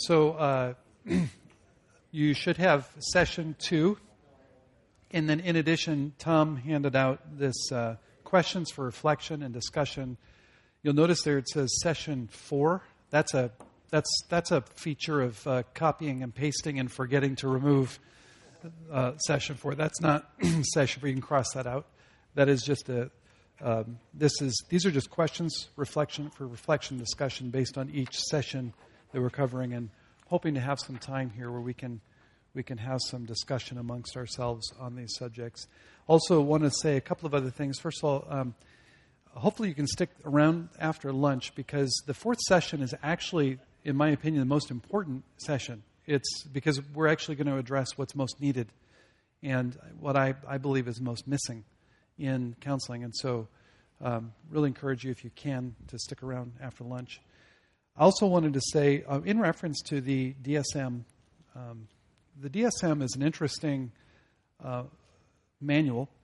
So you should have session 2. And then in addition, Tom handed out this questions for reflection and discussion. You'll notice there it says session 4. That's a feature of copying and pasting and forgetting to remove session 4. That's not session 4. You can cross that out. That is just these are just questions, reflection discussion based on each session that we're covering, and hoping to have some time here where we can have some discussion amongst ourselves on these subjects. Also want to say a couple of other things. First of all, hopefully you can stick around after lunch, because the 4th session is actually, in my opinion, the most important session. It's because we're actually going to address what's most needed and what I believe is most missing in counseling. And so really encourage you, if you can, to stick around after lunch. I also wanted to say, in reference to the DSM, the DSM is an interesting manual.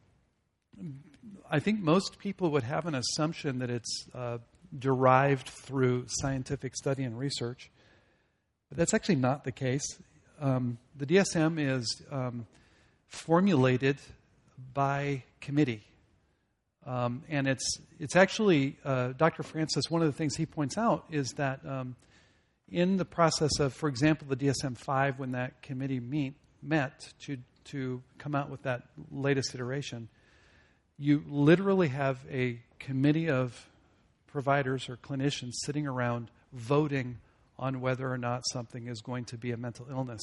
I think most people would have an assumption that it's derived through scientific study and research, but that's actually not the case. The DSM is formulated by committee. And it's actually, Dr. Francis, one of the things he points out is that in the process of, for example, the DSM-5, when that committee met to come out with that latest iteration, you literally have a committee of providers or clinicians sitting around voting on whether or not something is going to be a mental illness.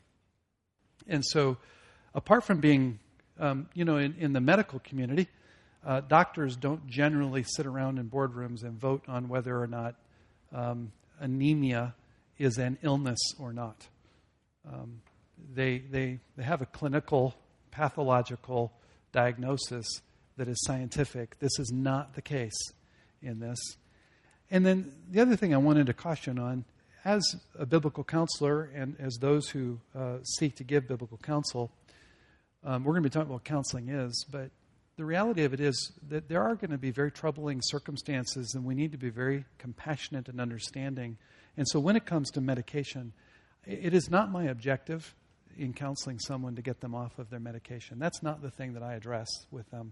And so, apart from being, in the medical community, doctors don't generally sit around in boardrooms and vote on whether or not anemia is an illness or not. They have a clinical, pathological diagnosis that is scientific. This is not the case in this. And then the other thing I wanted to caution on, as a biblical counselor and as those who seek to give biblical counsel, we're going to be talking about what counseling is, but the reality of it is that there are going to be very troubling circumstances, and we need to be very compassionate and understanding. And so when it comes to medication, it is not my objective in counseling someone to get them off of their medication. That's not the thing that I address with them.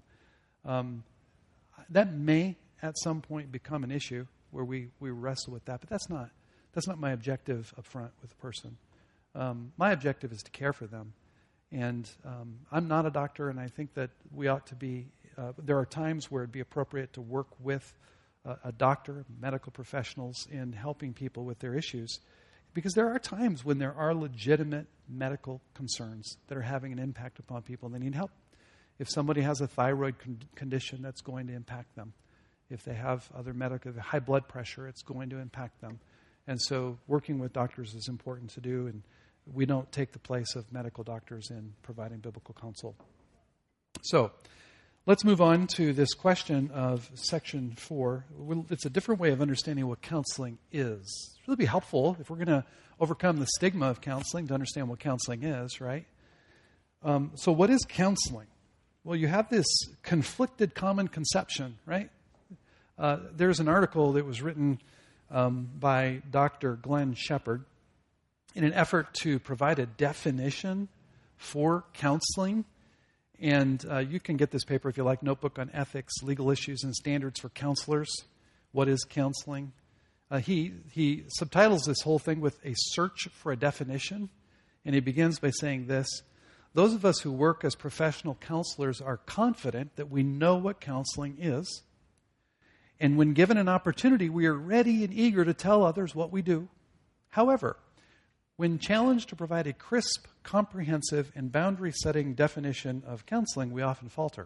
That may at some point become an issue where we wrestle with that, but that's not my objective up front with the person. My objective is to care for them. And I'm not a doctor, and I think that we ought to be, there are times where it'd be appropriate to work with a doctor, medical professionals, in helping people with their issues. Because there are times when there are legitimate medical concerns that are having an impact upon people, and they need help. If somebody has a thyroid condition, that's going to impact them. If they have other medical, high blood pressure, it's going to impact them. And so working with doctors is important to do, and we don't take the place of medical doctors in providing biblical counsel. So let's move on to this question of section 4. It's a different way of understanding what counseling is. It's really be helpful if we're going to overcome the stigma of counseling to understand what counseling is, right? So what is counseling? Well, you have this conflicted common conception, right? There's an article that was written by Dr. Glenn Shepard in an effort to provide a definition for counseling. And you can get this paper if you like, Notebook on Ethics, Legal Issues, and Standards for Counselors. What is counseling? He subtitles this whole thing with a search for a definition. And he begins by saying this: those of us who work as professional counselors are confident that we know what counseling is. And when given an opportunity, we are ready and eager to tell others what we do. However, when challenged to provide a crisp, comprehensive, and boundary-setting definition of counseling, we often falter.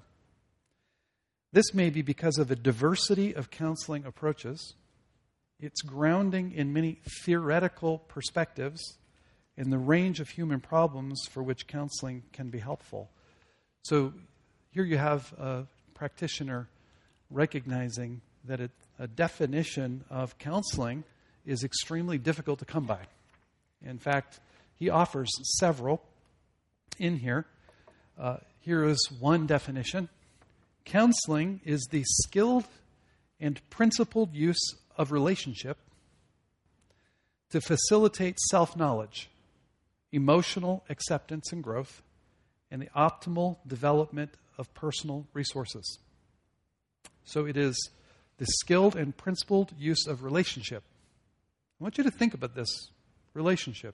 This may be because of a diversity of counseling approaches, its grounding in many theoretical perspectives, and the range of human problems for which counseling can be helpful. So here you have a practitioner recognizing that a definition of counseling is extremely difficult to come by. In fact, he offers several in here. Here is one definition. Counseling is the skilled and principled use of relationship to facilitate self-knowledge, emotional acceptance and growth, and the optimal development of personal resources. So it is the skilled and principled use of relationship. I want you to think about this relationship.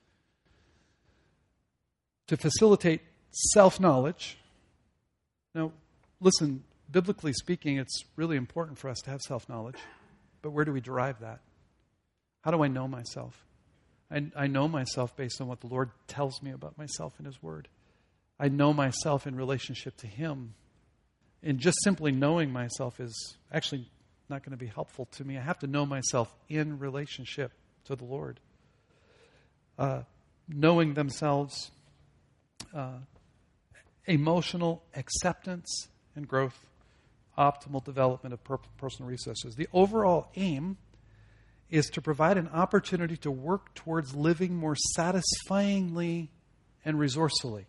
To facilitate self-knowledge. Now, listen, biblically speaking, it's really important for us to have self-knowledge. But where do we derive that? How do I know myself? I know myself based on what the Lord tells me about myself in His Word. I know myself in relationship to Him. And just simply knowing myself is actually not going to be helpful to me. I have to know myself in relationship to the Lord. Knowing themselves, emotional acceptance and growth, optimal development of personal resources. The overall aim is to provide an opportunity to work towards living more satisfyingly and resourcefully.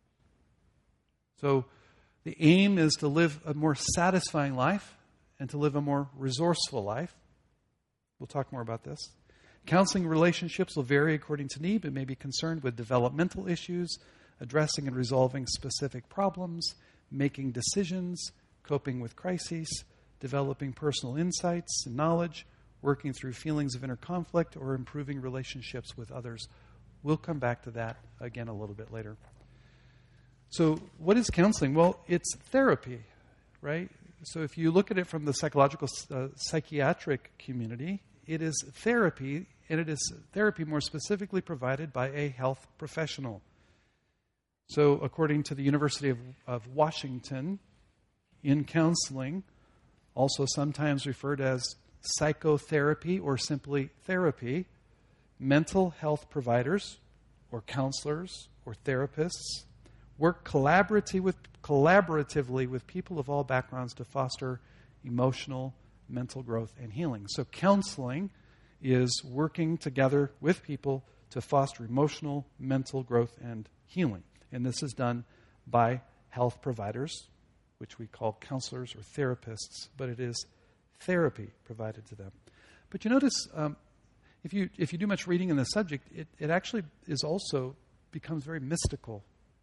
So the aim is to live a more satisfying life and to live a more resourceful life. We'll talk more about this. Counseling relationships will vary according to need, but may be concerned with developmental issues, addressing and resolving specific problems, making decisions, coping with crises, developing personal insights and knowledge, working through feelings of inner conflict, or improving relationships with others. We'll come back to that again a little bit later. So what is counseling? Well, it's therapy, right? So if you look at it from the psychological, psychiatric community, it is therapy, and it is therapy more specifically provided by a health professional. So according to the University of Washington, in counseling, also sometimes referred as psychotherapy or simply therapy, mental health providers or counselors or therapists work collaboratively with people of all backgrounds to foster emotional, mental growth and healing. So counseling is working together with people to foster emotional, mental growth and healing. And this is done by health providers, which we call counselors or therapists, but it is therapy provided to them. But you notice, if you do much reading in the subject, it actually is also becomes very mystical.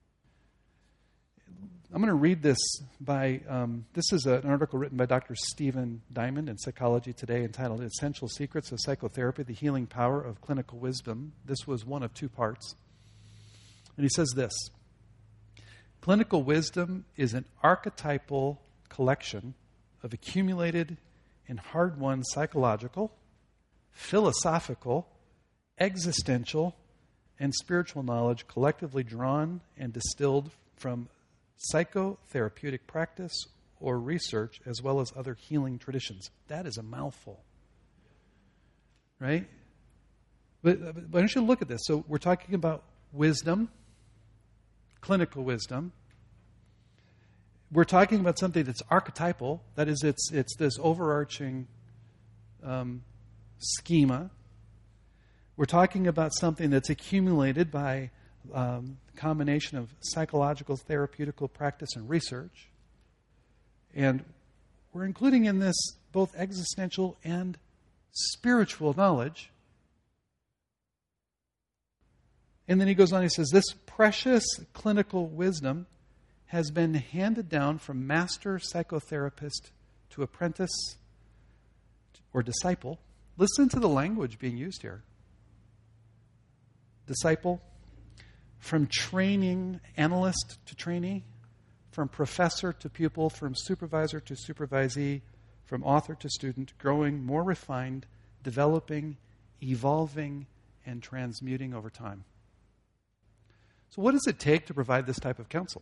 I'm going to read this by, this is an article written by Dr. Stephen Diamond in Psychology Today entitled Essential Secrets of Psychotherapy, the Healing Power of Clinical Wisdom. This was one of two parts. And he says this: clinical wisdom is an archetypal collection of accumulated and hard-won psychological, philosophical, existential, and spiritual knowledge collectively drawn and distilled from psychotherapeutic practice or research as well as other healing traditions. That is a mouthful, right? But why don't you look at this? So we're talking about wisdom, clinical wisdom. We're talking about something that's archetypal. That is, it's this overarching schema. We're talking about something that's accumulated by combination of psychological, therapeutical practice and research. And we're including in this both existential and spiritual knowledge. And then he goes on, he says, this precious clinical wisdom has been handed down from master psychotherapist to apprentice or disciple. Listen to the language being used here. Disciple, from training analyst to trainee, from professor to pupil, from supervisor to supervisee, from author to student, growing more refined, developing, evolving, and transmuting over time. So what does it take to provide this type of counsel?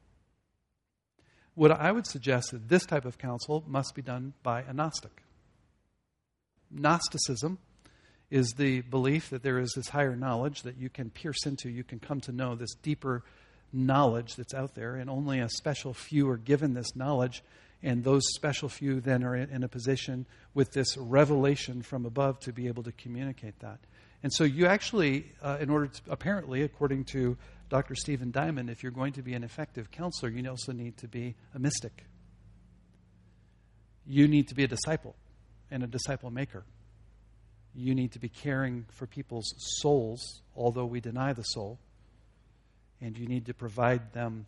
What I would suggest that this type of counsel must be done by a Gnostic. Gnosticism is the belief that there is this higher knowledge that you can pierce into, you can come to know this deeper knowledge that's out there, and only a special few are given this knowledge, and those special few then are in a position with this revelation from above to be able to communicate that. And so you actually, in order to, apparently, according to Dr. Stephen Diamond, if you're going to be an effective counselor, you also need to be a mystic. You need to be a disciple and a disciple maker. You need to be caring for people's souls, although we deny the soul. And you need to provide them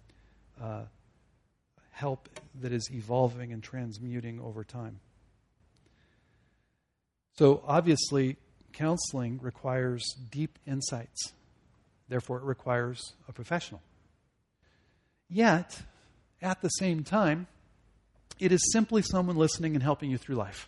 help that is evolving and transmuting over time. So obviously, counseling requires deep insights. Therefore, it requires a professional. Yet, at the same time, it is simply someone listening and helping you through life.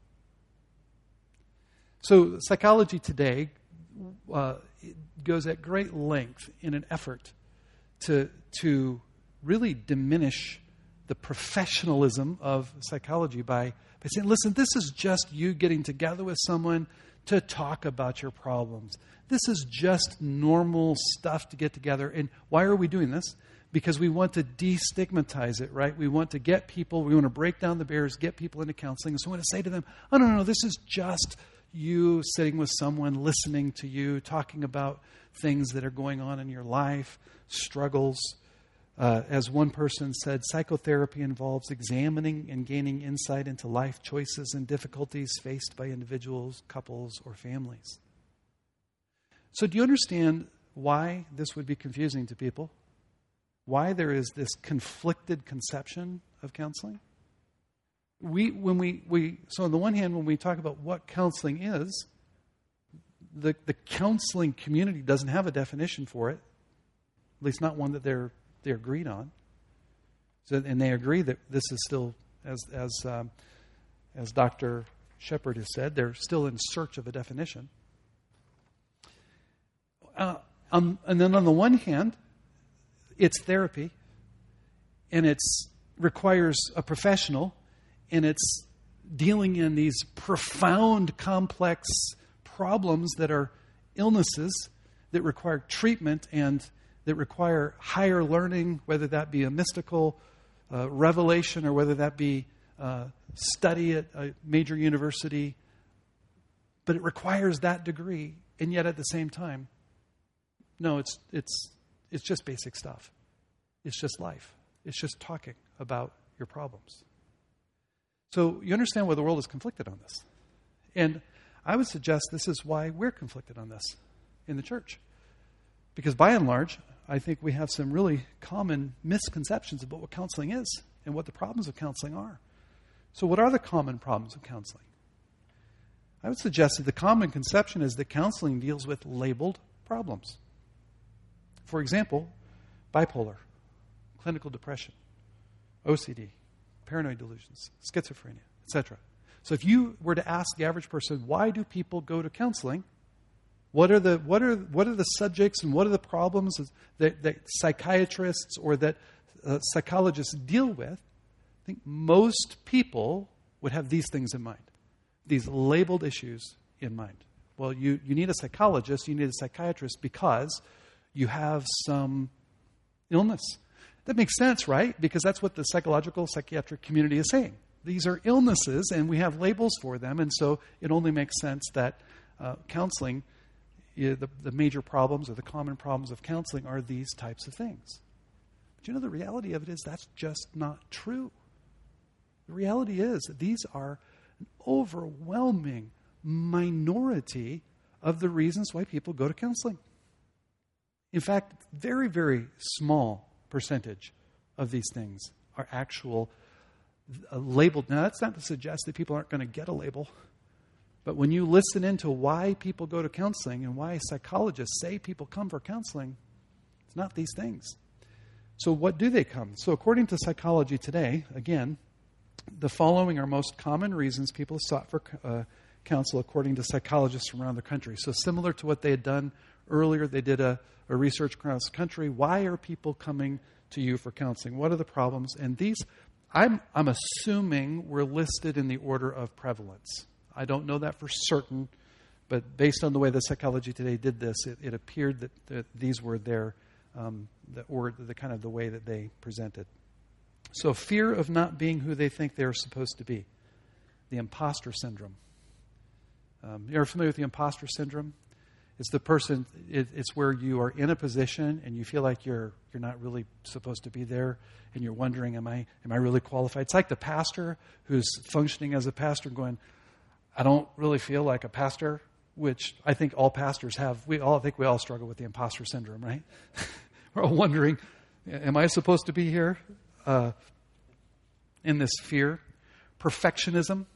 So Psychology Today goes at great length in an effort to really diminish the professionalism of psychology by saying, listen, this is just you getting together with someone to talk about your problems. This is just normal stuff to get together. And why are we doing this? Because we want to destigmatize it, right? We want to get people, we want to break down the barriers, get people into counseling. And so we want to say to them, oh, no, this is just you sitting with someone, listening to you, talking about things that are going on in your life, struggles. As one person said, psychotherapy involves examining and gaining insight into life choices and difficulties faced by individuals, couples, or families. So do you understand why this would be confusing to people? Why there is this conflicted conception of counseling? So on the one hand, when we talk about what counseling is, the counseling community doesn't have a definition for it, at least not one that they're agreed on. So, and they agree that this is still, as Dr. Shepard has said, they're still in search of a definition. And then on the one hand, it's therapy, and it requires a professional, and it's dealing in these profound, complex problems that are illnesses that require treatment and that require higher learning, whether that be a mystical revelation or whether that be study at a major university. But it requires that degree, and yet at the same time, no, it's just basic stuff. It's just life. It's just talking about your problems. So you understand why the world is conflicted on this. And I would suggest this is why we're conflicted on this in the church. Because by and large, I think we have some really common misconceptions about what counseling is and what the problems of counseling are. So what are the common problems of counseling? I would suggest that the common conception is that counseling deals with labeled problems. For example, bipolar, clinical depression, OCD, paranoid delusions, schizophrenia, etc. So if you were to ask the average person, why do people go to counseling? What are the subjects and what are the problems that psychiatrists or that psychologists deal with? I think most people would have these things in mind, these labeled issues in mind. Well, you need a psychologist, you need a psychiatrist because you have some illness. That makes sense, right? Because that's what the psychological, psychiatric community is saying. These are illnesses, and we have labels for them, and so it only makes sense that counseling, the major problems or the common problems of counseling are these types of things. But you know, the reality of it is that's just not true. The reality is that these are an overwhelming minority of the reasons why people go to counseling. In fact, very, very small percentage of these things are actual labeled. Now, that's not to suggest that people aren't going to get a label. But when you listen into why people go to counseling and why psychologists say people come for counseling, it's not these things. So what do they come? So according to Psychology Today, again, the following are most common reasons people have sought for counsel according to psychologists from around the country. So similar to what they had done earlier, they did a research across the country. Why are people coming to you for counseling? What are the problems? And these, I'm assuming, were listed in the order of prevalence. I don't know that for certain, but based on the way the Psychology Today did this, it appeared that these were their the kind of the way that they presented. So fear of not being who they think they're supposed to be, the imposter syndrome. You're familiar with the imposter syndrome? It's the person. It's where you are in a position and you feel like you're not really supposed to be there, and you're wondering, am I really qualified? It's like the pastor who's functioning as a pastor, going, I don't really feel like a pastor, which I think all pastors have. I think we all struggle with the imposter syndrome, right? We're all wondering, am I supposed to be here? In this fear. Perfectionism.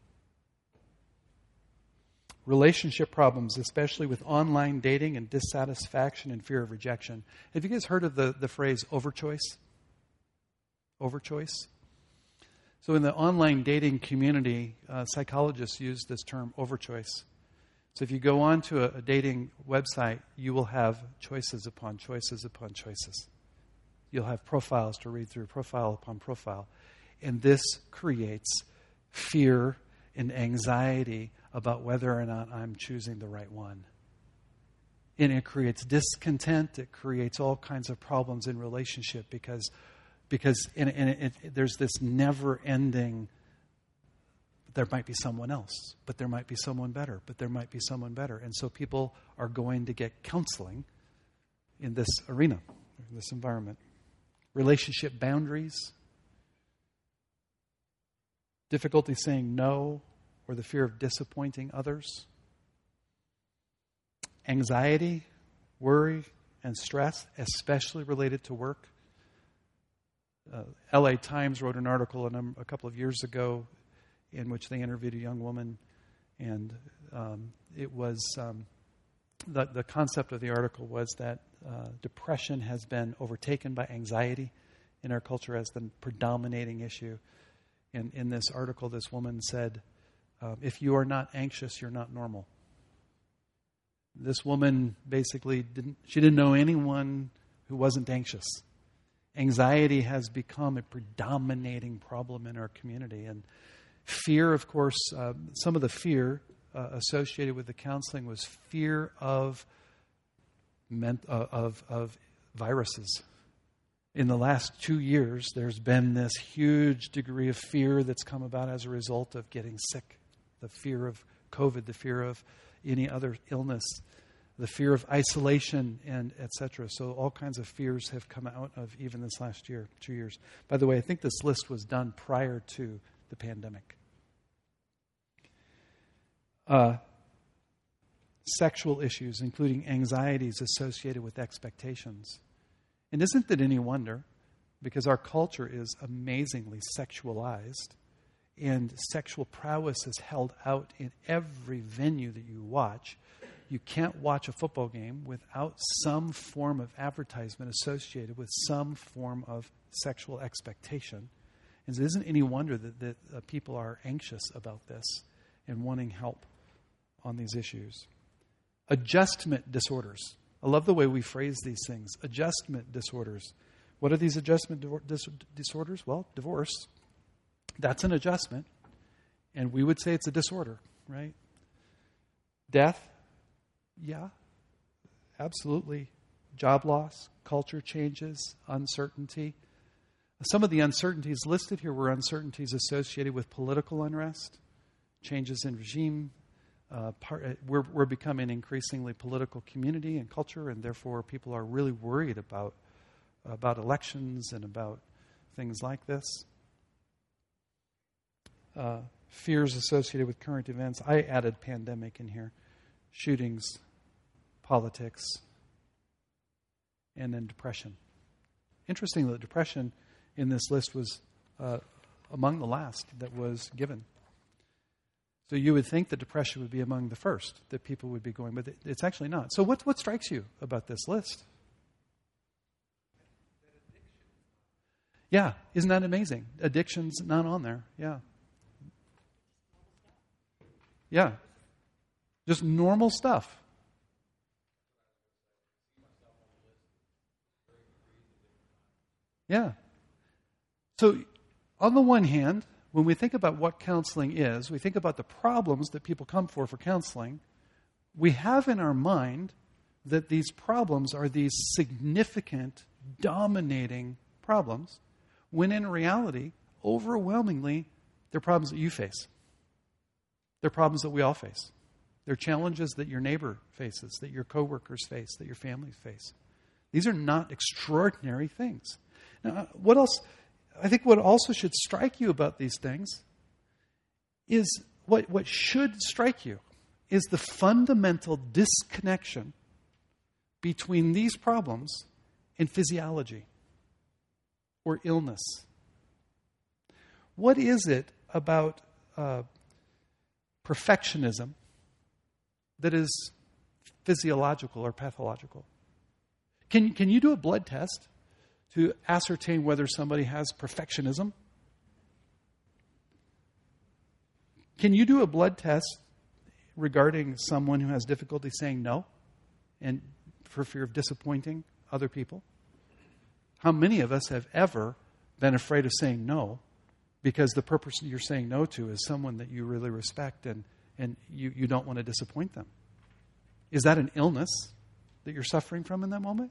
Relationship problems, especially with online dating and dissatisfaction and fear of rejection. Have you guys heard of the phrase overchoice? Overchoice? So in the online dating community, psychologists use this term overchoice. So if you go on to a dating website, you will have choices upon choices upon choices. You'll have profiles to read through, profile upon profile. And this creates fear and anxiety about whether or not I'm choosing the right one. And it creates discontent. It creates all kinds of problems in relationship because there's this never-ending, there might be someone else, but there might be someone better, but there might be someone better. And so people are going to get counseling in this arena, in this environment. Relationship boundaries, difficulty saying no, or the fear of disappointing others. Anxiety, worry, and stress, especially related to work. LA Times wrote an article a couple of years ago in which they interviewed a young woman, and it was the concept of the article was that depression has been overtaken by anxiety in our culture as the predominating issue. And in this article, this woman said, if you are not anxious, you're not normal. This woman basically didn't know anyone who wasn't anxious. Anxiety has become a predominating problem in our community. And fear, of course, some of the fear associated with the counseling was fear of viruses. In the last 2 years, there's been this huge degree of fear that's come about as a result of getting sick. The fear of COVID, the fear of any other illness, the fear of isolation, and etc. So all kinds of fears have come out of even this last year, 2 years. By the way, I think this list was done prior to the pandemic. Sexual issues, including anxieties associated with expectations. And isn't it any wonder? Because our culture is amazingly sexualized, and sexual prowess is held out in every venue that you watch. You can't watch a football game without some form of advertisement associated with some form of sexual expectation. And it isn't any wonder that people are anxious about this and wanting help on these issues. Adjustment disorders. I love the way we phrase these things. Adjustment disorders. What are these adjustment disorders? Well, divorce. That's an adjustment. And we would say it's a disorder, right? Death. Yeah, absolutely. Job loss, culture changes, uncertainty. Some of the uncertainties listed here were uncertainties associated with political unrest, changes in regime. We're becoming an increasingly political community and culture, and therefore people are really worried about elections and about things like this. Fears associated with current events. I added pandemic in here. Shootings, politics, and then depression. Interesting that depression in this list was among the last that was given. So you would think that depression would be among the first that people would be going, but it's actually not. So what strikes you about this list? Yeah, isn't that amazing? Addiction's not on there. Yeah. Yeah. Just normal stuff. Yeah. So on the one hand, when we think about what counseling is, we think about the problems that people come for counseling, we have in our mind that these problems are these significant, dominating problems, when in reality, overwhelmingly, they're problems that you face. They're problems that we all face. They're challenges that your neighbor faces, that your coworkers face, that your families face. These are not extraordinary things. Now, what else? I think what also should strike you about these things is what should strike you is the fundamental disconnection between these problems and physiology or illness. What is it about perfectionism that is physiological or pathological? Can you do a blood test to ascertain whether somebody has perfectionism? Can you do a blood test regarding someone who has difficulty saying no and for fear of disappointing other people? How many of us have ever been afraid of saying no because the person you're saying no to is someone that you really respect and you don't want to disappoint them? Is that an illness that you're suffering from in that moment?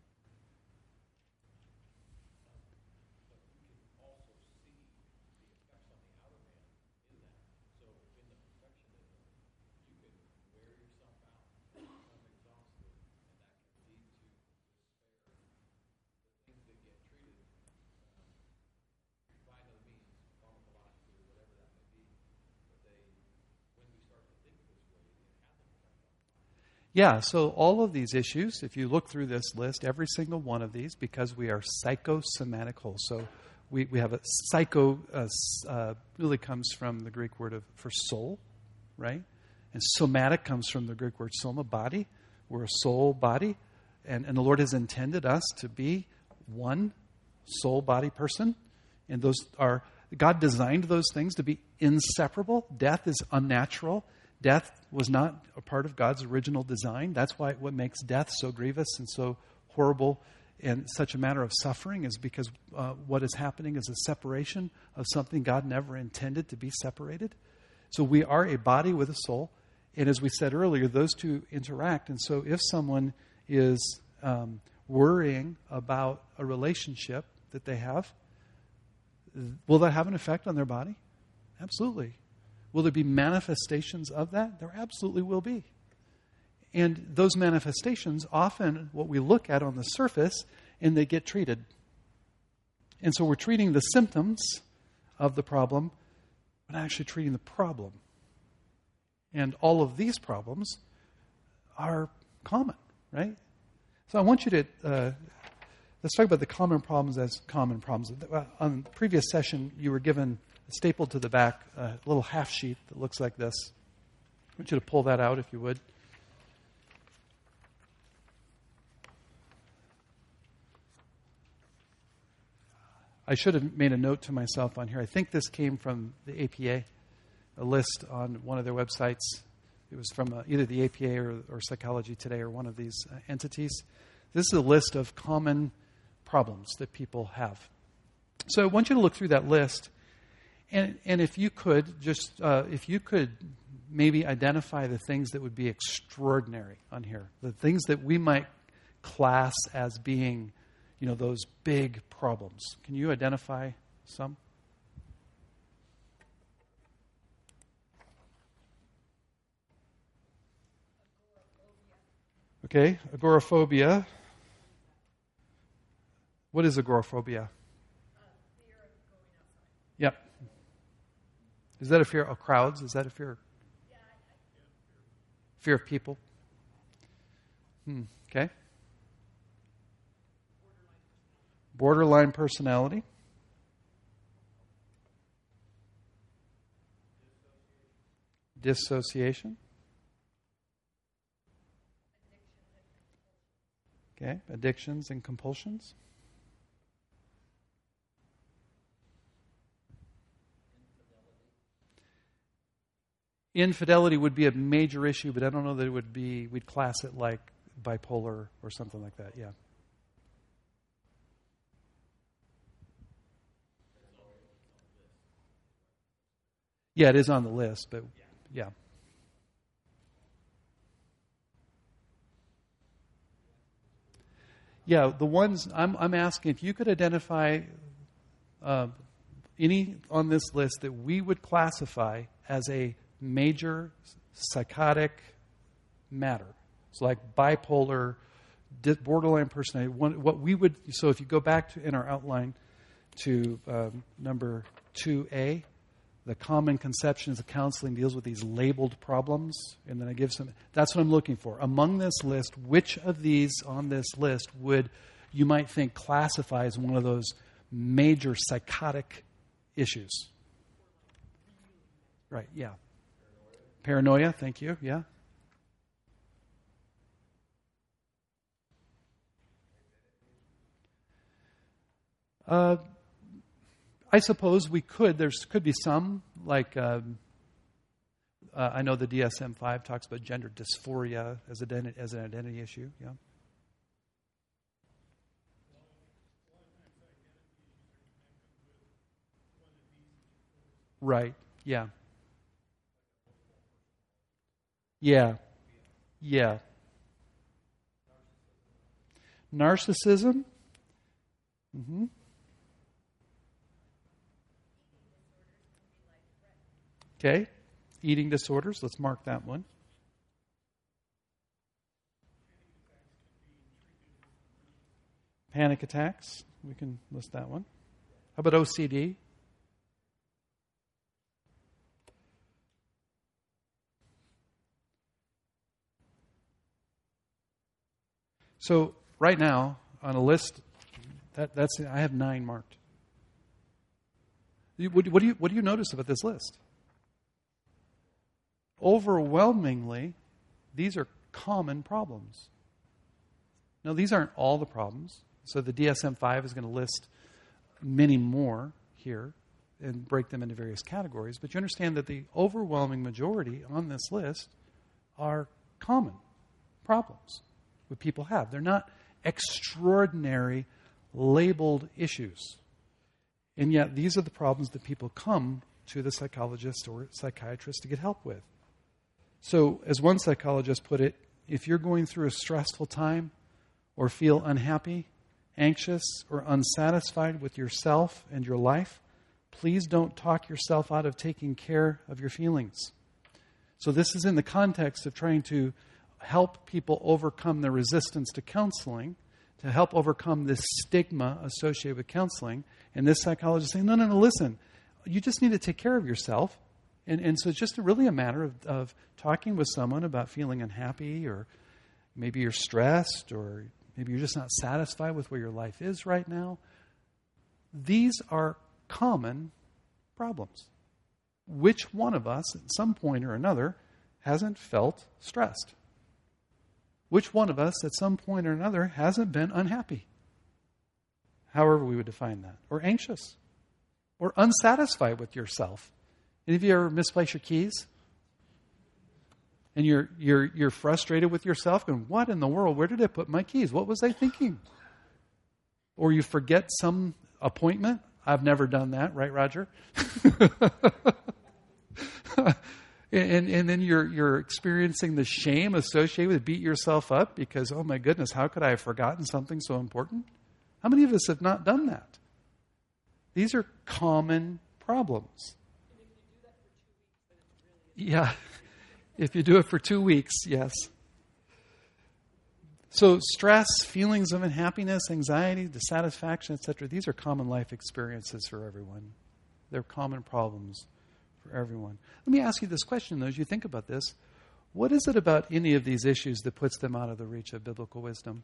Yeah, so all of these issues, if you look through this list, every single one of these, because we are psychosomatic whole. So we have a psycho, really comes from the Greek word for soul, right? And somatic comes from the Greek word soma, body. We're a soul body. And the Lord has intended us to be one soul body person. And those are, God designed those things to be inseparable. Death is unnatural. Death was not a part of God's original design. That's why what makes death so grievous and so horrible and such a matter of suffering is because what is happening is a separation of something God never intended to be separated. So we are a body with a soul. And as we said earlier, those two interact. And so if someone is worrying about a relationship that they have, will that have an effect on their body? Absolutely. Will there be manifestations of that? There absolutely will be. And those manifestations, often what we look at on the surface, and they get treated. And so we're treating the symptoms of the problem, but not actually treating the problem. And all of these problems are common, right? So I want you to, let's talk about the common problems as common problems. On the previous session, you were given stapled to the back a little half sheet that looks like this. I want you to pull that out if you would. I should have made a note to myself on here. I think this came from the APA, a list on one of their websites. It was from either the APA or Psychology Today or one of these entities. This is a list of common problems that people have. So I want you to look through that list. And if you could maybe identify the things that would be extraordinary on here, the things that we might class as being, those big problems. Can you identify some? Okay, agoraphobia. What is agoraphobia? Fear of going outside. Yep. Is that a fear of crowds? Is that a fear? Yeah, Fear of people? Okay. Borderline personality. Dissociation. Okay. Addictions and compulsions. Infidelity would be a major issue, but I don't know that it would be, we'd class it like bipolar or something like that, yeah. Yeah, it is on the list, but yeah. Yeah, the ones I'm asking, if you could identify any on this list that we would classify as a major psychotic matter. It's like bipolar, borderline personality. What we would, so if you go back to in our outline to number 2A, the common conceptions of counseling deals with these labeled problems, and then I give some. That's what I'm looking for. Among this list, which of these on this list would you might think classify as one of those major psychotic issues? Right, yeah. Paranoia, thank you, yeah. I suppose we could. There could be some, like I know the DSM-5 talks about gender dysphoria as an identity issue. Yeah. Right. Yeah. Yeah. Yeah. Narcissism. Mm-hmm. Okay. Eating disorders. Let's mark that one. Panic attacks. We can list that one. How about OCD? So right now on a list, that's I have 9 marked. What do you notice about this list? Overwhelmingly, these are common problems. Now, these aren't all the problems. So the DSM-5 is going to list many more here and break them into various categories. But you understand that the overwhelming majority on this list are common problems that people have. They're not extraordinary labeled issues. And yet, these are the problems that people come to the psychologist or psychiatrist to get help with. So, as one psychologist put it, if you're going through a stressful time or feel unhappy, anxious, or unsatisfied with yourself and your life, please don't talk yourself out of taking care of your feelings. So this is in the context of trying to help people overcome the resistance to counseling, to help overcome this stigma associated with counseling. And this psychologist is saying, no, listen, you just need to take care of yourself. And so it's just really a matter of talking with someone about feeling unhappy, or maybe you're stressed, or maybe you're just not satisfied with where your life is right now. These are common problems. Which one of us, at some point or another, hasn't felt stressed? Which one of us, at some point or another, hasn't been unhappy? However we would define that. Or anxious. Or unsatisfied with yourself. Any of you ever misplace your keys? And you're frustrated with yourself, going, what in the world? Where did I put my keys? What was I thinking? Or you forget some appointment. I've never done that, right, Roger? and then you're experiencing the shame associated with beat yourself up because, oh my goodness, how could I have forgotten something so important? How many of us have not done that? These are common problems. Yeah. If you do it for 2 weeks, yes. So stress, feelings of unhappiness, anxiety, dissatisfaction, etc., these are common life experiences for everyone. They're common problems for everyone. Let me ask you this question, though, as you think about this. What is it about any of these issues that puts them out of the reach of biblical wisdom?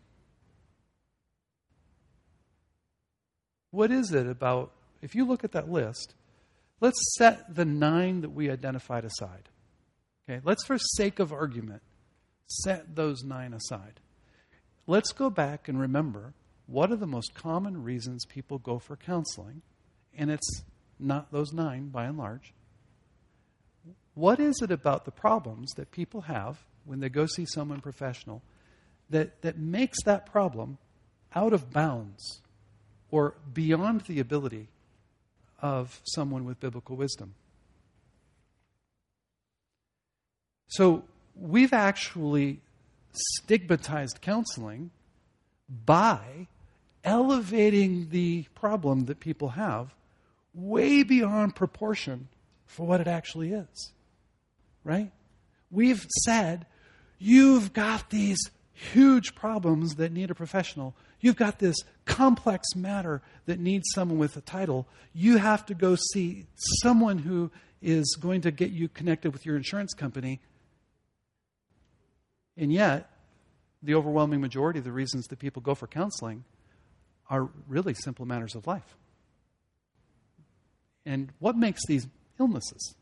What is it about, if you look at that list, let's set the 9 that we identified aside. Okay, let's, for sake of argument, set those 9 aside. Let's go back and remember what are the most common reasons people go for counseling, and it's not those 9 by and large. What is it about the problems that people have when they go see someone professional that makes that problem out of bounds or beyond the ability of someone with biblical wisdom? So we've actually stigmatized counseling by elevating the problem that people have way beyond proportion for what it actually is. Right? We've said, you've got these huge problems that need a professional. You've got this complex matter that needs someone with a title. You have to go see someone who is going to get you connected with your insurance company. And yet, the overwhelming majority of the reasons that people go for counseling are really simple matters of life. And what makes these illnesses?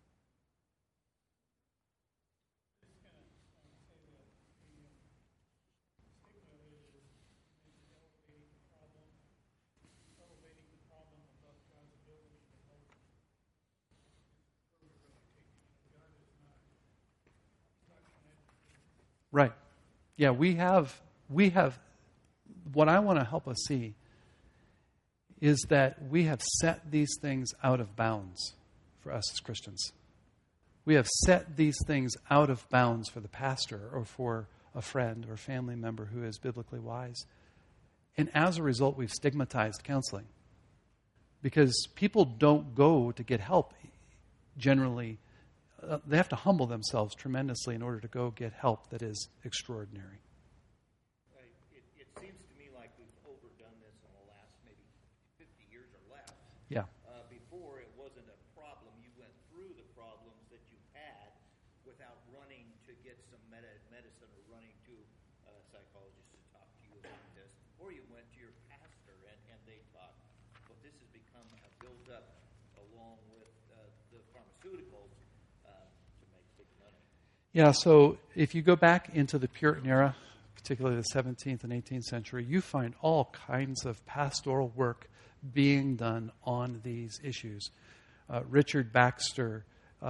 Right. Yeah, we have, what I want to help us see is that we have set these things out of bounds for us as Christians. We have set these things out of bounds for the pastor or for a friend or family member who is biblically wise. And as a result, we've stigmatized counseling. Because people don't go to get help generally. They have to humble themselves tremendously in order to go get help that is extraordinary. It seems to me like we've overdone this in the last maybe 50 years or less. Yeah. Before, it wasn't a problem. You went through the problems that you had without running to get some medicine or running to a psychologist to talk to you about this. Or you went to your pastor and they talked. But this has become a build-up along with the pharmaceuticals. Yeah, so if you go back into the Puritan era, particularly the 17th and 18th century, you find all kinds of pastoral work being done on these issues. Richard Baxter,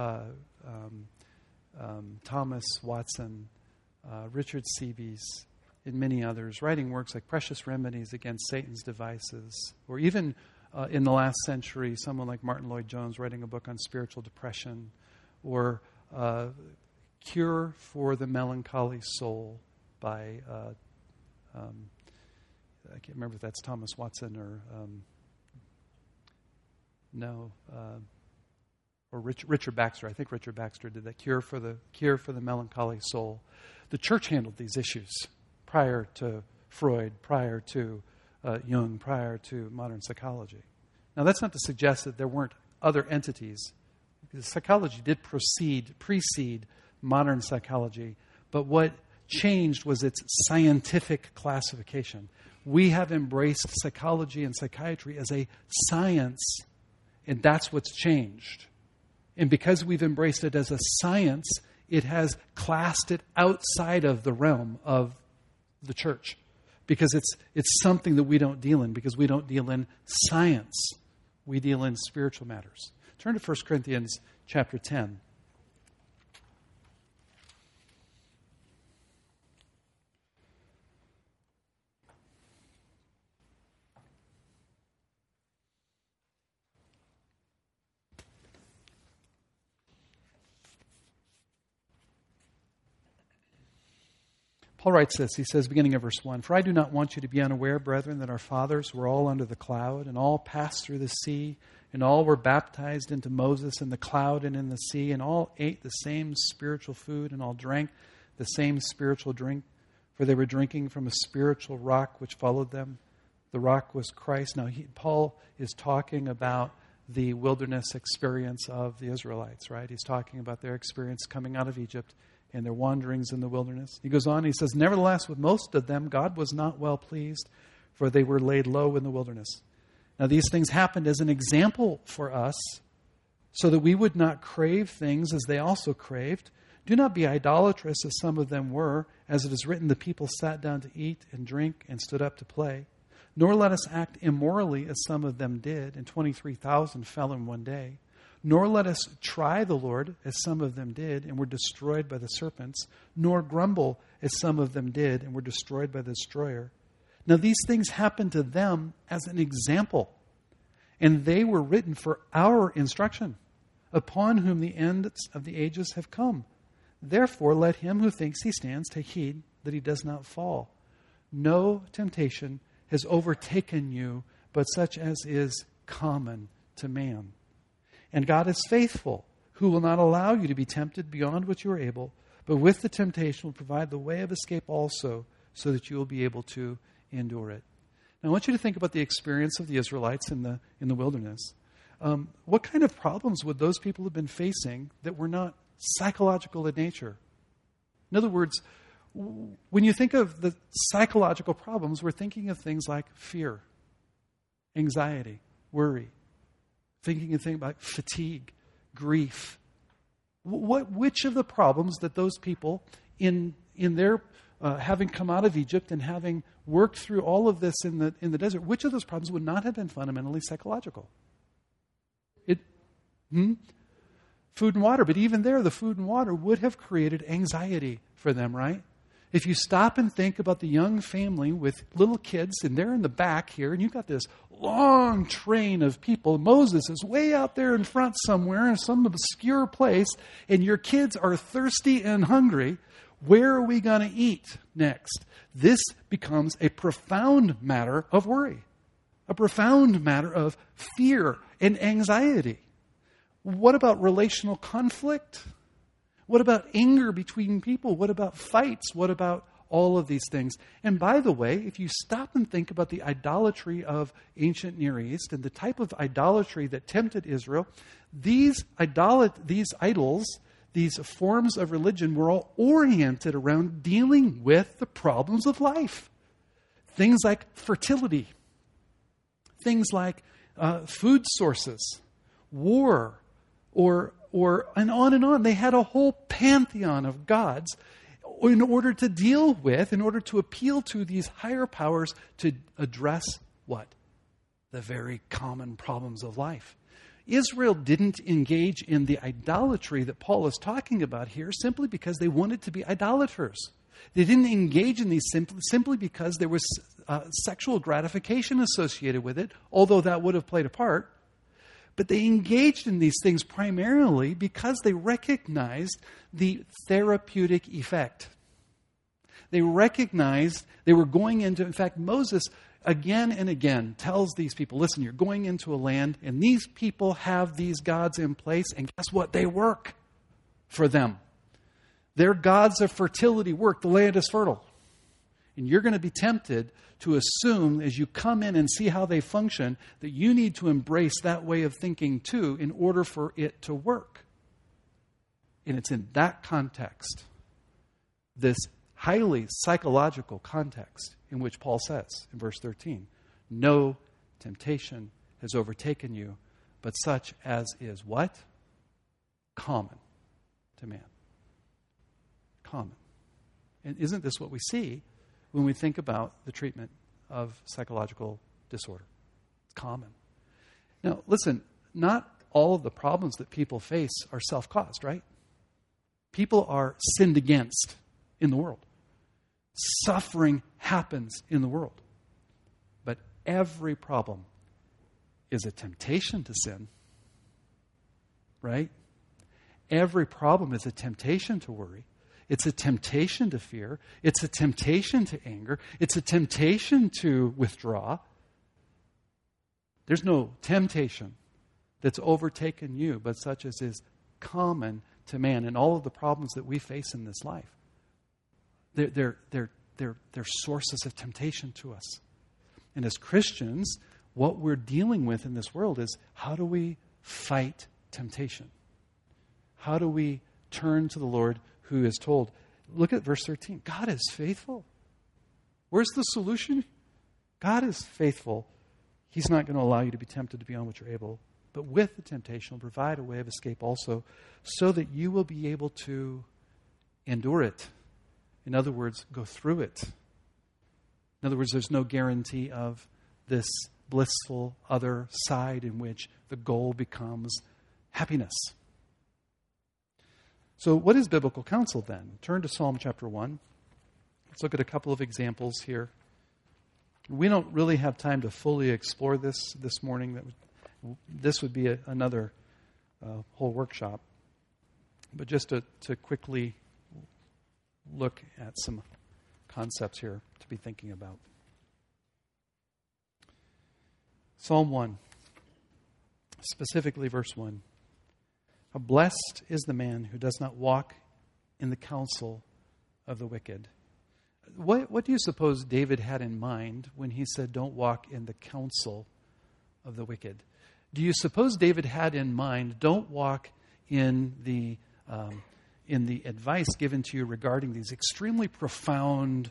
Thomas Watson, Richard Seabees, and many others, writing works like Precious Remedies Against Satan's Devices, or even in the last century, someone like Martin Lloyd-Jones writing a book on spiritual depression, or Cure for the Melancholy Soul by, I can't remember if that's Thomas Watson or, or Richard Baxter. I think Richard Baxter did that, Cure for the Melancholy Soul. The church handled these issues prior to Freud, prior to Jung, prior to modern psychology. Now, that's not to suggest that there weren't other entities. Because psychology did precede modern psychology, but what changed was its scientific classification. We have embraced psychology and psychiatry as a science, and that's what's changed. And because we've embraced it as a science, it has classed it outside of the realm of the church, because it's something that we don't deal in, because we don't deal in science. We deal in spiritual matters. Turn to 1 Corinthians chapter 10. Paul writes this, he says, beginning of verse 1, "For I do not want you to be unaware, brethren, that our fathers were all under the cloud, and all passed through the sea, and all were baptized into Moses in the cloud and in the sea, and all ate the same spiritual food, and all drank the same spiritual drink, for they were drinking from a spiritual rock which followed them. The rock was Christ." Now, Paul is talking about the wilderness experience of the Israelites, right? He's talking about their experience coming out of Egypt and their wanderings in the wilderness. He goes on, he says, "Nevertheless, with most of them, God was not well pleased, for they were laid low in the wilderness." Now, these things happened as an example for us, so that we would not crave things as they also craved. Do not be idolatrous as some of them were. As it is written, the people sat down to eat and drink and stood up to play. Nor let us act immorally as some of them did, and 23,000 fell in one day. Nor let us try the Lord, as some of them did, and were destroyed by the serpents. Nor grumble, as some of them did, and were destroyed by the destroyer. Now these things happened to them as an example, and they were written for our instruction, upon whom the ends of the ages have come. Therefore let him who thinks he stands take heed that he does not fall. No temptation has overtaken you, but such as is common to man. And God is faithful, who will not allow you to be tempted beyond what you are able, but with the temptation will provide the way of escape also, so that you will be able to endure it. And I want you to think about the experience of the Israelites in the wilderness. What kind of problems would those people have been facing that were not psychological in nature? In other words, when you think of the psychological problems, we're thinking of things like fear, anxiety, worry, thinking of things like fatigue, grief. Which of the problems that those people in their having come out of Egypt and having worked through all of this in the desert, which of those problems would not have been fundamentally psychological? Food and water, but even there, the food and water would have created anxiety for them, right? If you stop and think about the young family with little kids, and they're in the back here, and you've got this long train of people. Moses is way out there in front somewhere in some obscure place, and your kids are thirsty and hungry. Where are we going to eat next? This becomes a profound matter of worry, a profound matter of fear and anxiety. What about relational conflict? What about anger between people? What about fights? What about all of these things? And by the way, if you stop and think about the idolatry of ancient Near East and the type of idolatry that tempted Israel, these idols, these forms of religion were all oriented around dealing with the problems of life. Things like fertility, things like food sources, war, and on and on. They had a whole pantheon of gods in order to deal with, in order to appeal to these higher powers to address what? The very common problems of life. Israel didn't engage in the idolatry that Paul is talking about here simply because they wanted to be idolaters. They didn't engage in these simply because there was sexual gratification associated with it, although that would have played a part. But they engaged in these things primarily because they recognized the therapeutic effect. They recognized they were going into, in fact, Moses again and again tells these people, listen, you're going into a land and these people have these gods in place, and guess what? They work for them. Their gods of fertility work. The land is fertile. And you're going to be tempted to assume as you come in and see how they function that you need to embrace that way of thinking too in order for it to work. And it's in that context, this highly psychological context, in which Paul says in verse 13, no temptation has overtaken you, but such as is what? Common to man. Common. And isn't this what we see when we think about the treatment of psychological disorder? It's common. Now, listen, not all of the problems that people face are self-caused, right? People are sinned against in the world. Suffering happens in the world. But every problem is a temptation to sin, right? Every problem is a temptation to worry. It's a temptation to fear. It's a temptation to anger. It's a temptation to withdraw. There's no temptation that's overtaken you, but such as is common to man. And all of the problems that we face in this life, they're sources of temptation to us. And as Christians, what we're dealing with in this world is, how do we fight temptation? How do we turn to the Lord who is told? Look at verse 13. God is faithful. Where's the solution? God is faithful. He's not going to allow you to be tempted beyond what you're able. But with the temptation, He'll provide a way of escape also, so that you will be able to endure it. In other words, go through it. In other words, there's no guarantee of this blissful other side in which the goal becomes happiness. So what is biblical counsel then? Turn to Psalm chapter 1. Let's look at a couple of examples here. We don't really have time to fully explore this morning. This would be another whole workshop. But just to quickly look at some concepts here to be thinking about. Psalm 1, specifically verse 1. How blessed is the man who does not walk in the counsel of the wicked, What do you suppose David had in mind when he said, don't walk in the counsel of the wicked? Do you suppose David had in mind, don't walk in the advice given to you regarding these extremely profound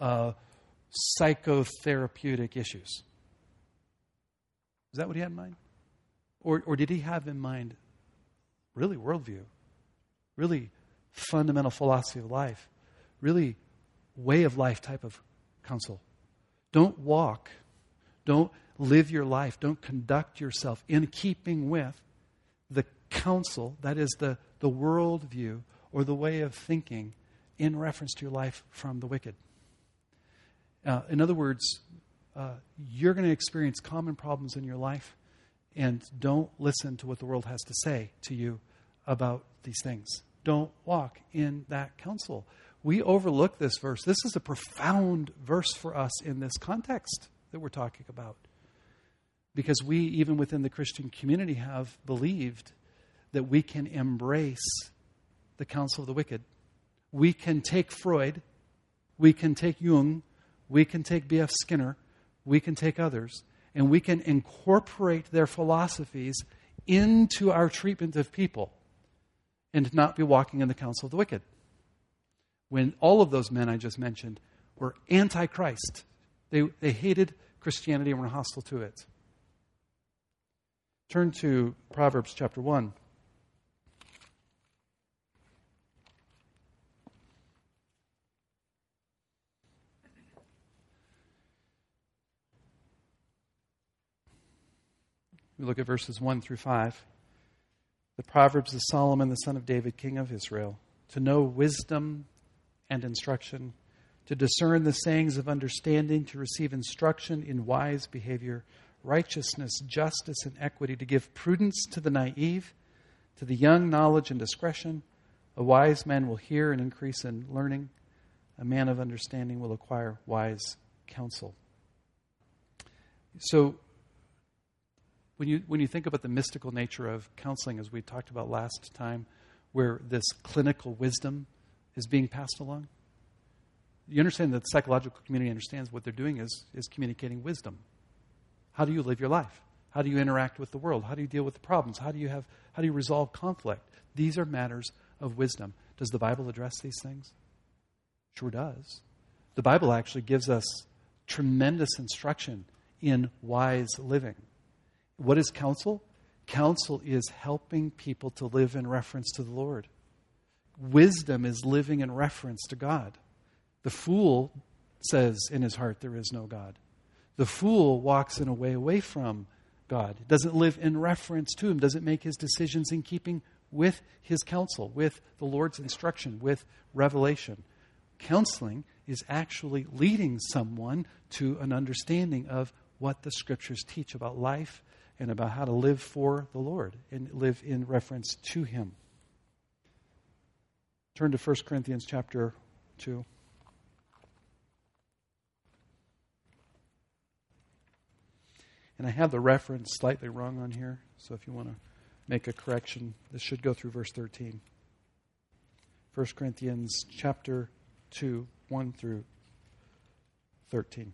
psychotherapeutic issues? Is that what he had in mind? Or did he have in mind really worldview, really fundamental philosophy of life, really way of life type of counsel? Don't walk, don't live your life, don't conduct yourself in keeping with the counsel, that is the worldview or the way of thinking in reference to your life from the wicked. In other words, you're going to experience common problems in your life, and don't listen to what the world has to say to you about these things. Don't walk in that counsel. We overlook this verse. This is a profound verse for us in this context that we're talking about. Because we, even within the Christian community, have believed that we can embrace the counsel of the wicked. We can take Freud, we can take Jung, we can take B.F. Skinner, we can take others, and we can incorporate their philosophies into our treatment of people and not be walking in the counsel of the wicked. When all of those men I just mentioned were anti-Christ. They hated Christianity and were hostile to it. Turn to Proverbs chapter 1. We look at verses 1 through 5. The Proverbs of Solomon, the son of David, king of Israel, to know wisdom and instruction, to discern the sayings of understanding, to receive instruction in wise behavior, righteousness, justice, and equity, to give prudence to the naive, to the young knowledge and discretion. A wise man will hear and increase in learning. A man of understanding will acquire wise counsel. So, when you think about the mystical nature of counseling, as we talked about last time, where this clinical wisdom is being passed along, you understand that the psychological community understands what they're doing is communicating wisdom. How do you live your life? How do you interact with the world? How do you deal with the problems? How do you resolve conflict? These are matters of wisdom. Does the Bible address these things? Sure does. The Bible actually gives us tremendous instruction in wise living. What is counsel? Counsel is helping people to live in reference to the Lord. Wisdom is living in reference to God. The fool says in his heart there is no God. The fool walks in a way away from God. Doesn't live in reference to Him. Doesn't make his decisions in keeping with His counsel, with the Lord's instruction, with revelation. Counseling is actually leading someone to an understanding of what the Scriptures teach about life and about how to live for the Lord and live in reference to Him. Turn to 1 Corinthians chapter 2. And I have the reference slightly wrong on here, so if you want to make a correction, this should go through verse 13. 1 Corinthians chapter 2, 1 through 13.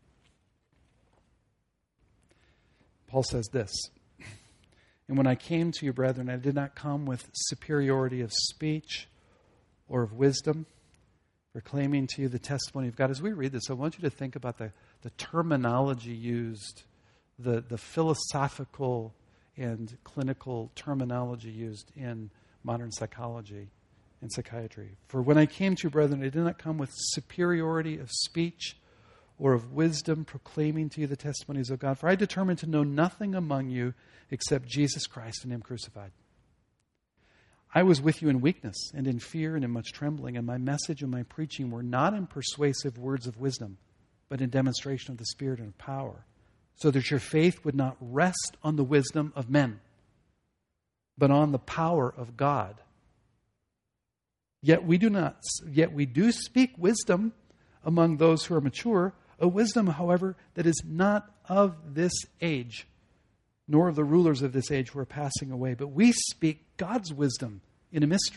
Paul says this, "And when I came to you, brethren, I did not come with superiority of speech or of wisdom, proclaiming to you the testimony of God." As we read this, I want you to think about the terminology used, the philosophical and clinical terminology used in modern psychology and psychiatry. "For when I came to you, brethren, I did not come with superiority of speech or of wisdom, proclaiming to you the testimonies of God. For I determined to know nothing among you except Jesus Christ and Him crucified. I was with you in weakness and in fear and in much trembling, and my message and my preaching were not in persuasive words of wisdom, but in demonstration of the Spirit and of power, so that your faith would not rest on the wisdom of men, but on the power of God. Yet we do speak wisdom among those who are mature, a wisdom, however, that is not of this age, nor of the rulers of this age who are passing away. But we speak God's wisdom in a mystery,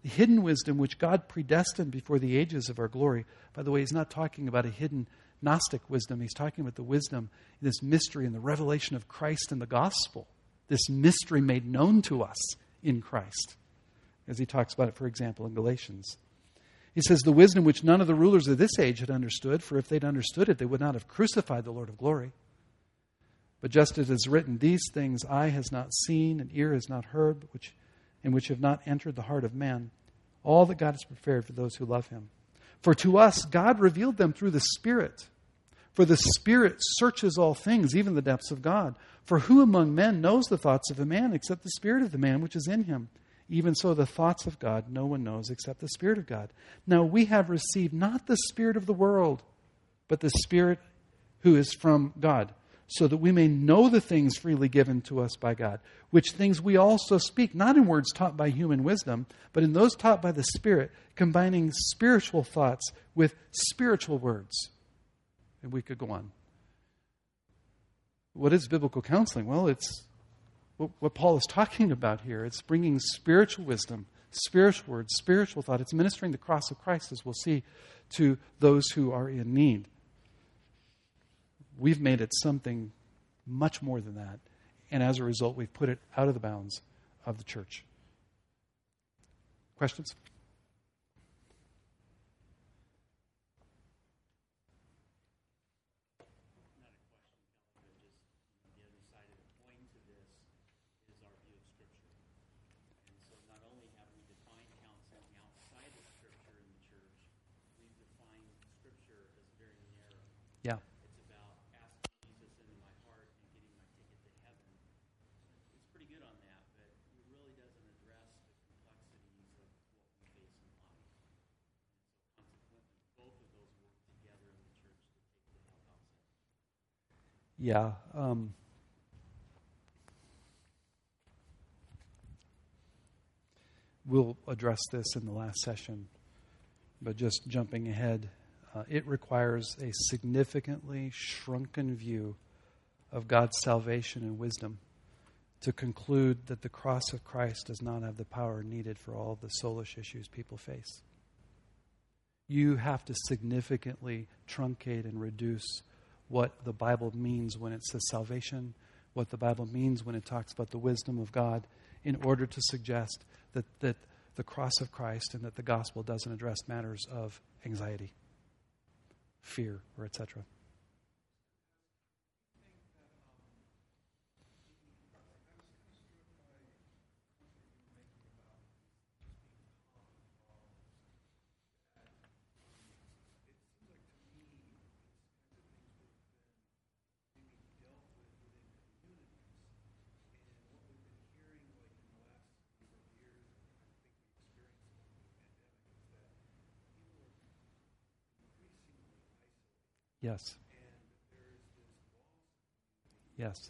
The hidden wisdom which God predestined before the ages of our glory. By the way, he's not talking about a hidden Gnostic wisdom. He's talking about the wisdom, this mystery and the revelation of Christ in the gospel. This mystery made known to us in Christ. As he talks about it, for example, in Galatians. He says, the wisdom which none of the rulers of this age had understood, for if they'd understood it, they would not have crucified the Lord of glory. But just as it is written, these things eye has not seen and ear has not heard, which have not entered the heart of man, all that God has prepared for those who love him. For to us, God revealed them through the Spirit. For the Spirit searches all things, even the depths of God. For who among men knows the thoughts of a man except the spirit of the man which is in him? Even so, the thoughts of God no one knows except the Spirit of God. Now we have received not the spirit of the world, but the Spirit who is from God, so that we may know the things freely given to us by God, which things we also speak, not in words taught by human wisdom, but in those taught by the Spirit, combining spiritual thoughts with spiritual words. And we could go on. What is biblical counseling? Well, it's what Paul is talking about here. It's bringing spiritual wisdom, spiritual words, spiritual thought. It's ministering the cross of Christ, as we'll see, to those who are in need. We've made it something much more than that. And as a result, we've put it out of the bounds of the church. Questions? Yeah. It's about asking Jesus into my heart and getting my ticket to heaven. It's pretty good on that, but it really doesn't address the complexities of what we face in life. So consequently, both of those work together in the church to take the help outside. Yeah. We'll address this in the last session, but just jumping ahead. It requires a significantly shrunken view of God's salvation and wisdom to conclude that the cross of Christ does not have the power needed for all the soulish issues people face. You have to significantly truncate and reduce what the Bible means when it says salvation, what the Bible means when it talks about the wisdom of God, in order to suggest that the cross of Christ and that the gospel doesn't address matters of anxiety, fear, or etc. Yes. Yes.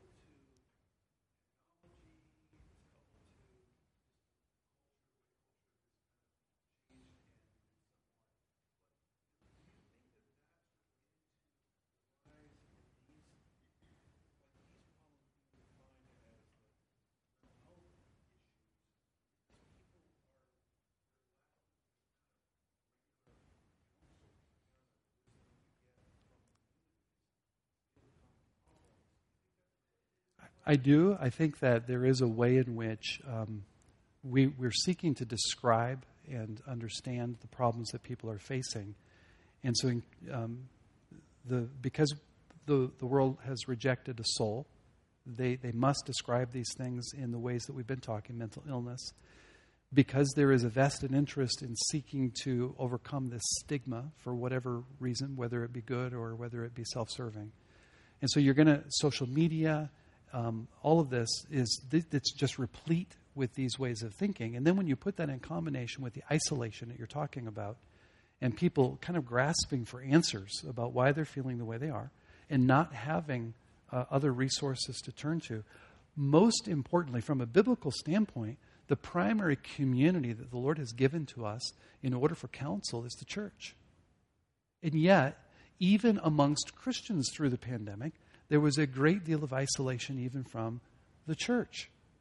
I do. I think that there is a way in which we're seeking to describe and understand the problems that people are facing. And so because the world has rejected a soul, they must describe these things in the ways that we've been talking, mental illness. Because there is a vested interest in seeking to overcome this stigma for whatever reason, whether it be good or whether it be self-serving. And so you're going to, social media, all of this it's just replete with these ways of thinking. And then when you put that in combination with the isolation that you're talking about, and people kind of grasping for answers about why they're feeling the way they are, and not having other resources to turn to, most importantly, from a biblical standpoint, the primary community that the Lord has given to us in order for counsel is the church. And yet, even amongst Christians through the pandemic, there was a great deal of isolation even from the church.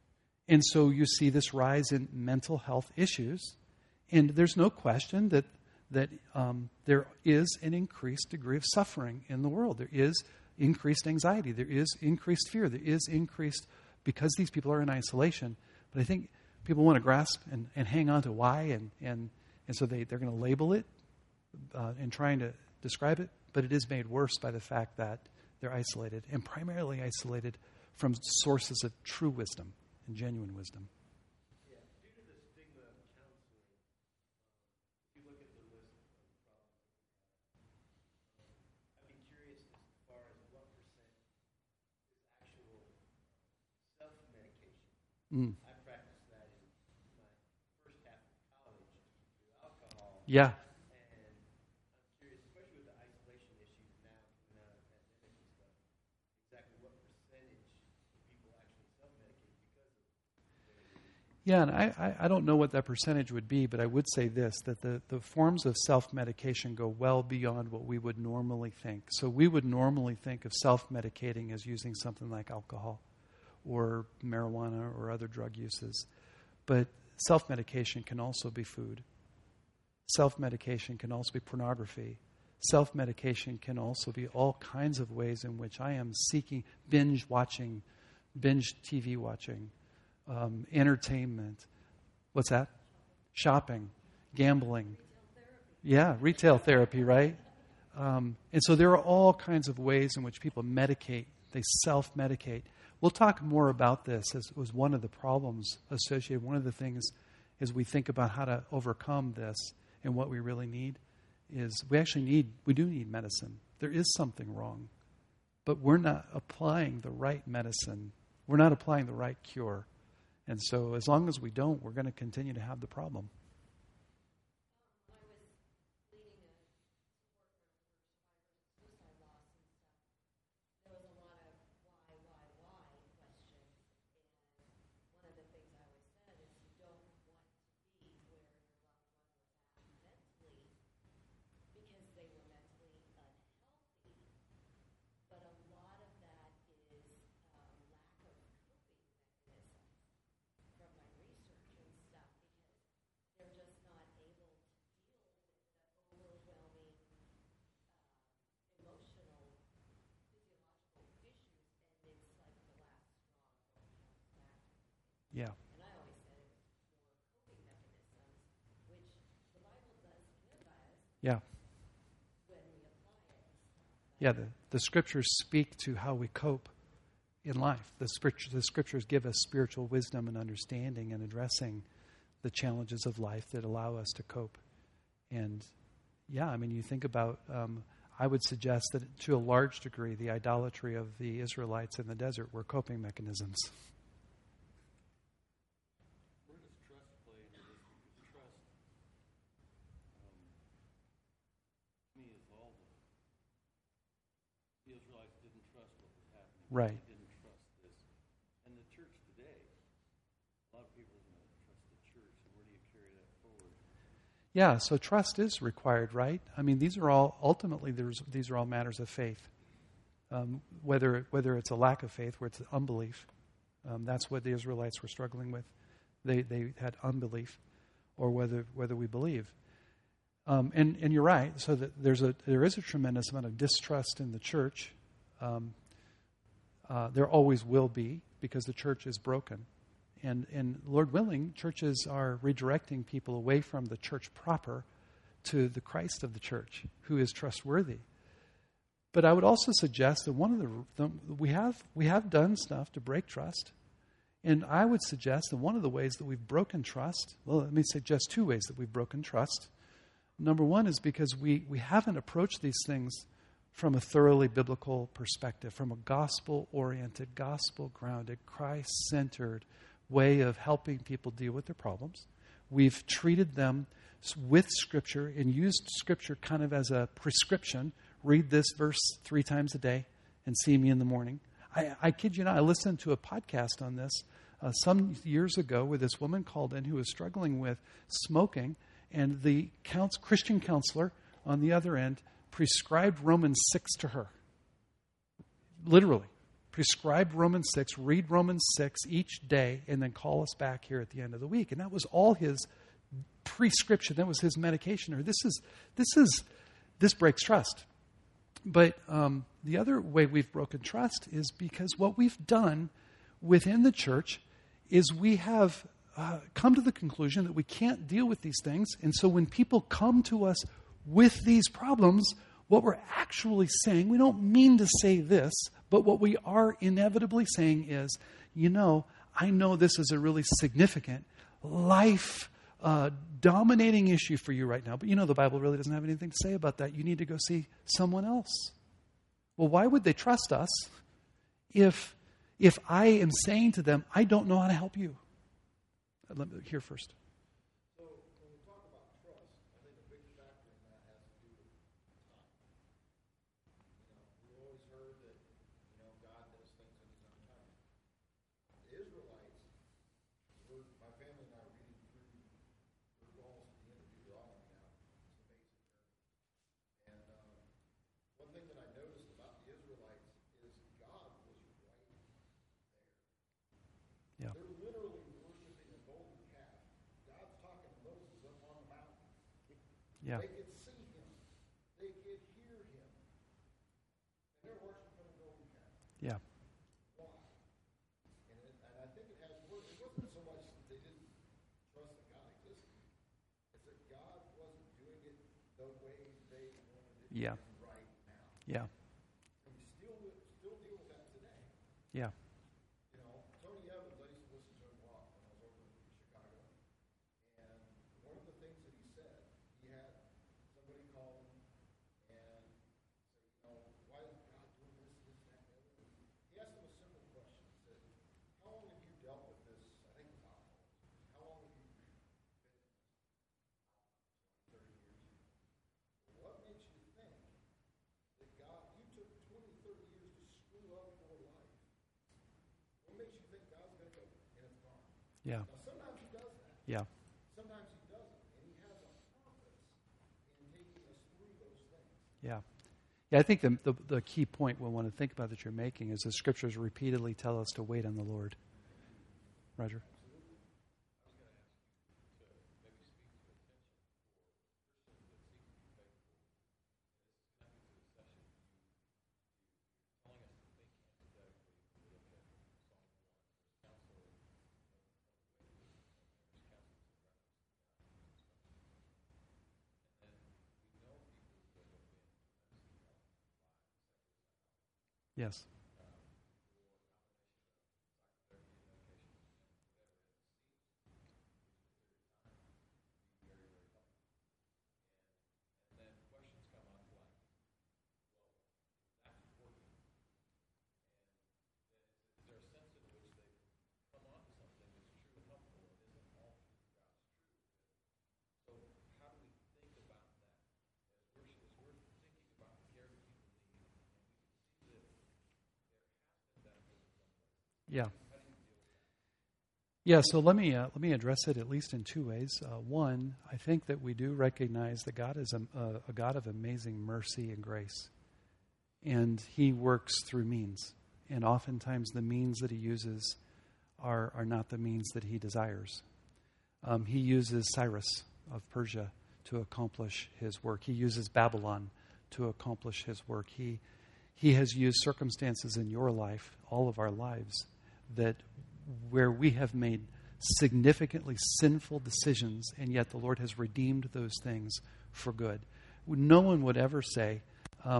And so you see this rise in mental health issues. And there's no question that there is an increased degree of suffering in the world. There is increased anxiety. There is increased fear. There is increased, because these people are in isolation. But I think people want to grasp and hang on to why, and so they're going to label it and trying to describe it. But it is made worse by the fact that they're isolated, and primarily isolated from sources of true wisdom and genuine wisdom. Yeah, due to the stigma of counseling, if you look at the list of problems, I'd be curious as far as what percent is actual self-medication. I practiced that in my first half of college through alcohol. Yeah. And I'm curious, especially with the isolation issues now coming out of the pandemic and stuff, exactly what percentage of people actually self-medicate because of Yeah, and I don't know what that percentage would be, but I would say this, that the forms of self-medication go well beyond what we would normally think. So we would normally think of self-medicating as using something like alcohol or marijuana or other drug uses. But self-medication can also be food. Self-medication can also be pornography. Self-medication can also be all kinds of ways in which I am seeking binge TV watching, entertainment. What's that? Shopping, gambling. Yeah, retail therapy, right? And so there are all kinds of ways in which people medicate. They self-medicate. We'll talk more about this as was one of the problems associated. One of the things as we think about how to overcome this and what we really need is we do need medicine. There is something wrong, but we're not applying the right medicine. We're not applying the right cure. And so as long as we don't, we're going to continue to have the problem. I was leading a support group for survivors of suicide loss and stuff. There was a lot of why questions. And one of the things I always said is you don't want to be where your loved one was at mentally because they were mentally unhealthy. But a lot of that is lack of coping mechanisms from my research and stuff because they're just not able to deal with the overwhelming emotional, physiological issues, and it's like the last straw that comes back. Yeah. And I always said it was more coping mechanisms, which the Bible does give us Yeah. when we apply it. Yeah, the scriptures speak to how we cope in life. The scriptures give us spiritual wisdom and understanding and addressing the challenges of life that allow us to cope. And yeah, I mean, you think about, I would suggest that to a large degree, the idolatry of the Israelites in the desert were coping mechanisms. Where does trust play into this? Because trust, to me, is all the Israelites didn't trust what was happening. Right. They didn't trust this. And the church today, a lot of people don't trust the church. So where do you carry that forward? Yeah, so trust is required, right? I mean, these are all matters of faith. Whether it's a lack of faith, where it's unbelief, that's what the Israelites were struggling with. They had unbelief, or whether we believe. And you're right. So that there is a tremendous amount of distrust in the church. There always will be, because the church is broken. And Lord willing, churches are redirecting people away from the church proper to the Christ of the church, who is trustworthy. But I would also suggest that one of we have done stuff to break trust. And I would suggest that one of the ways that we've broken trust, well, let me suggest two ways that we've broken trust. Number one is because we haven't approached these things from a thoroughly biblical perspective, from a gospel-oriented, gospel-grounded, Christ-centered way of helping people deal with their problems. We've treated them with Scripture and used Scripture kind of as a prescription. Read this verse 3 times a day and see me in the morning. I kid you not, I listened to a podcast on this some years ago where this woman called in who was struggling with smoking, and the Christian counselor on the other end prescribed Romans 6 to her. Literally prescribed Romans 6, read Romans 6 each day, and then call us back here at the end of the week. And that was all his prescription. That was his medication. Or this breaks trust. But the other way we've broken trust is because what we've done within the church is we have come to the conclusion that we can't deal with these things. And so when people come to us with these problems, what we're actually saying, we don't mean to say this, but what we are inevitably saying is, I know this is a really significant life dominating issue for you right now, but the Bible really doesn't have anything to say about that. You need to go see someone else. Well, why would they trust us if I am saying to them, I don't know how to help you? Let me hear first. So when we talk about trust, I think a big factor in that has to do with time. We've always heard that, God does things in his own time. The Israelites, my family and I are reading through, we're almost at the end of Deuteronomy now. It's amazing. And one thing that I noticed about the Israelites is God was right there. Yeah. They're literally worshiping a golden calf. God's talking to Moses up on the mountain. Yeah. They could see him. They could hear him. And they're worshiping a golden calf. Yeah. Why? And I think it wasn't so much that they didn't trust that God existed. It's that God wasn't doing it the way they wanted it Yeah. right now. Yeah. And we still deal with that today. Yeah. Tony Evans, I used to listen to him a lot when I was over in Chicago. And one of the things that he said, he had somebody call him and say, why is God doing this, that, and the other? He asked him a simple question. He said, how long have you dealt with this? I think it was alcoholism. How long have you been 30 years? What makes you think that God, you took 20, 30 years to screw up your life? What makes you think God's going to go, and it's gone? Yeah. Now, sometimes he does that. Yeah. Sometimes he doesn't. And he has a purpose in taking us through those things. Yeah. Yeah, I think the key point we'll want to think about that you're making is the scriptures repeatedly tell us to wait on the Lord. Roger? Yes. Yeah. Yeah, so let me address it at least in two ways. One, I think that we do recognize that God is a God of amazing mercy and grace. And he works through means. And oftentimes the means that he uses are not the means that he desires. He uses Cyrus of Persia to accomplish his work. He uses Babylon to accomplish his work. He has used circumstances in your life, all of our lives, that where we have made significantly sinful decisions, and yet the Lord has redeemed those things for good. No one would ever say, I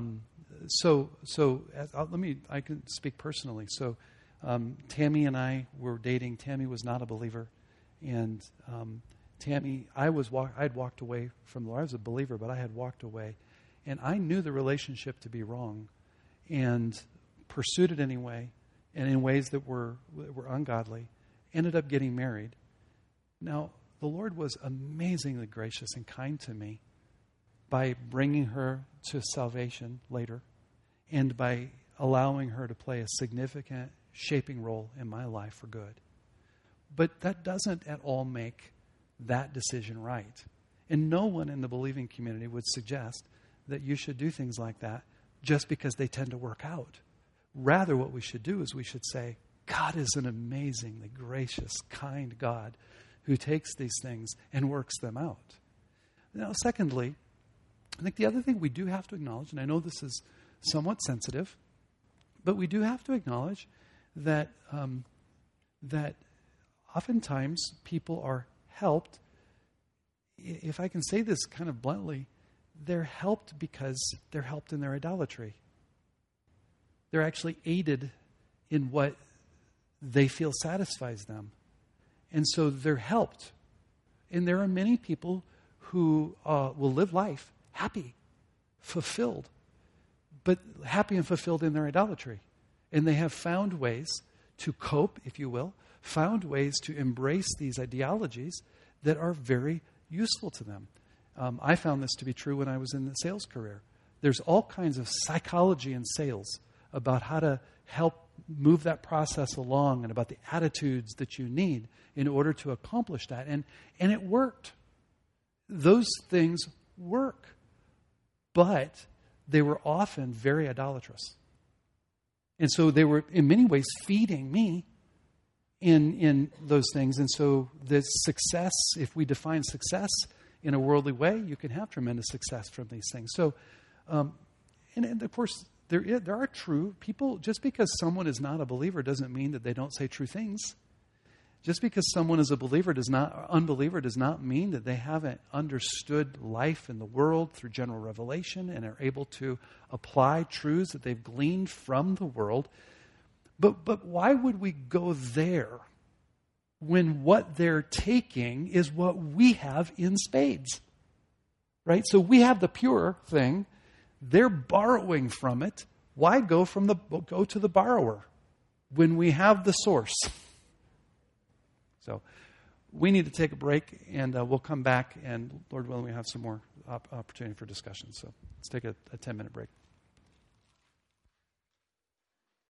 can speak personally. So Tammy and I were dating. Tammy was not a believer. And Tammy, I'd walked away from the Lord. I was a believer, but I had walked away. And I knew the relationship to be wrong and pursued it anyway, and in ways that were ungodly, ended up getting married. Now, the Lord was amazingly gracious and kind to me by bringing her to salvation later and by allowing her to play a significant shaping role in my life for good. But that doesn't at all make that decision right. And no one in the believing community would suggest that you should do things like that just because they tend to work out. Rather, what we should do is we should say, God is an amazingly gracious, kind God who takes these things and works them out. Now, secondly, I think the other thing we do have to acknowledge, and I know this is somewhat sensitive, but we do have to acknowledge that that oftentimes people are helped. If I can say this kind of bluntly, they're helped because they're helped in their idolatry. They're actually aided in what they feel satisfies them. And so they're helped. And there are many people who will live life happy, fulfilled, but happy and fulfilled in their idolatry. And they have found ways to cope, if you will, found ways to embrace these ideologies that are very useful to them. I found this to be true when I was in the sales career. There's all kinds of psychology in sales about how to help move that process along and about the attitudes that you need in order to accomplish that. And it worked. Those things work. But they were often very idolatrous. And so they were, in many ways, feeding me in those things. And so the success, if we define success in a worldly way, you can have tremendous success from these things. So, and of course, there are true people. Just because someone is not a believer doesn't mean that they don't say true things. Just because someone is a unbeliever does not mean that they haven't understood life in the world through general revelation and are able to apply truths that they've gleaned from the world. But why would we go there when what they're taking is what we have in spades? Right? So we have the pure thing. They're borrowing from it. Why go to the borrower when we have the source? So we need to take a break, and we'll come back, and Lord willing, we have some more opportunity for discussion. So let's take a 10-minute break.